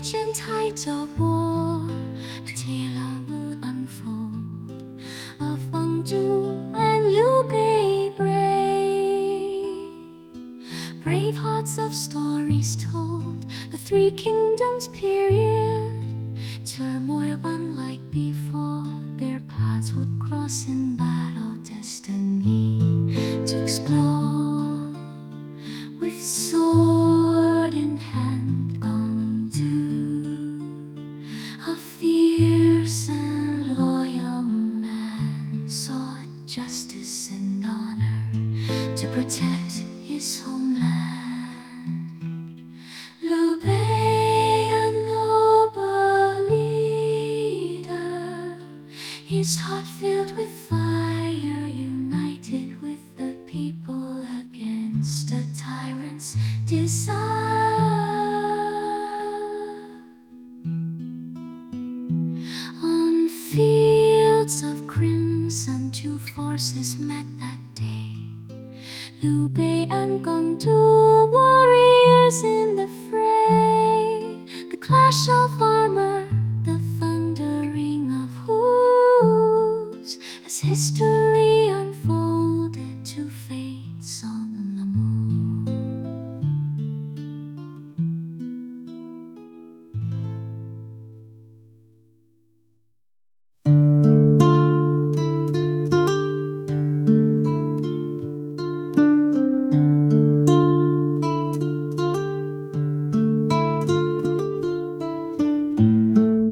ancient tides of war, a tale would unfold of Feng Zhu and Liu Bei brave hearts of stories told, the Three Kingdoms period, turmoil unlike before, their paths would cross in battle, destiny to explore. With sword in hand, Feng Zhu, a fierce and loyal man, sought justice and honor to protect his homeland. Liu Bei, a noble leader, his heart filled with fire, united with the people against a tyrant's desire. On fields of crimson, two forces met that day, Liu Bei and Feng Zhu, warriors in the fray. The clash of